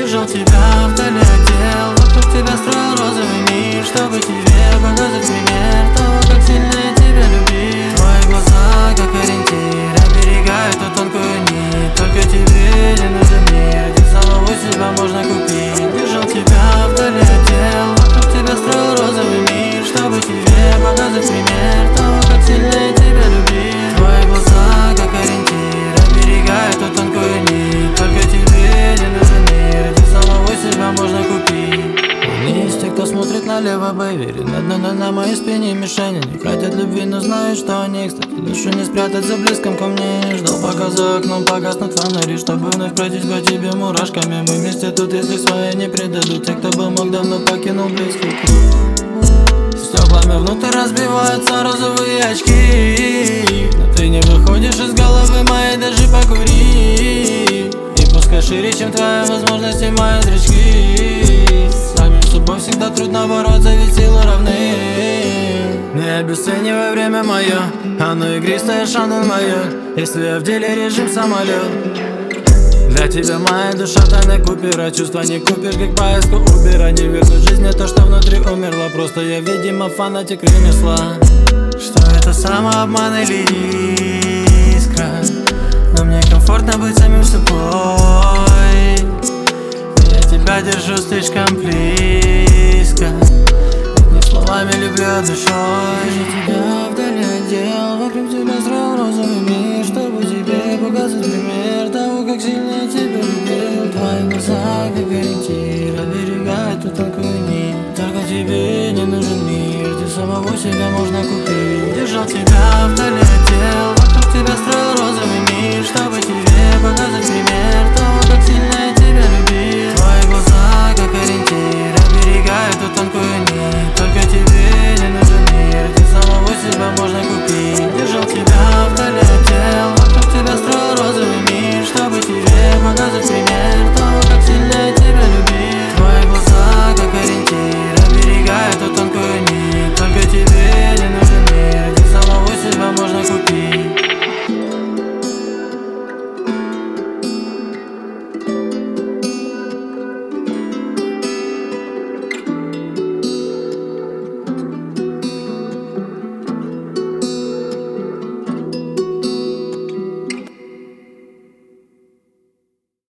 Держал тебя вдали от дел, вокруг тебя строил розовый мир, чтобы тебе показать пример того, как сильно я тебя любил. Твои глаза как ориентир, оберегают ту тонкую нить. Только тебе не нужен мир, где самого себя можно купить. Держал тебя вдали от дел, вокруг тебя строил розовый мир, чтобы тебе показать пример того, как сильно я тебя любил. Твои глаза как ориентир, оберегают ту тонкую нить. Только тебе не нужен мир, где самого себя можно купить. Они есть те, кто смотрит налево, бэйби, на моей спине мишени. Не хотят любви, но знают, что они, кстати, душу не спрятать за близком ко мне. Ждал, пока за окном погаснут фонари, чтобы вновь пройтись по тебе мурашками. Мы вместе тут, если свои не предадут. Те, кто бы мог, давно покинул близкий круг. Стеклами внутрь разбиваются розовые очки, но ты не выходишь из головы моей, даже покури. И пускай шире, чем твои возможности, мои зрачки. Самим собой всегда трудно бороться, ведь силы равны. Не обесценивай время мое, оно игристое, шанон мое. Если я в деле режим самолет, для тебя моя душа тайна купера. Чувства не купишь, как поездку Убера. Не вернуть жизни то, что внутри умерло. Просто я, видимо, фанатик ремесла. Что это самообман или искра? Но мне комфортно быть самим собой. Я тебя держу слишком близко, не словами люблю, а душой. Держу тебя вдали от дел, вокруг тебя строил розовый мир, чтобы тебе показать пример того, как сильно я тебя любил. Твои глаза как ориентир, оберегают ту тонкую нить. Только тебе не нужен мир, где самого себя можно купить. Держал тебя вдали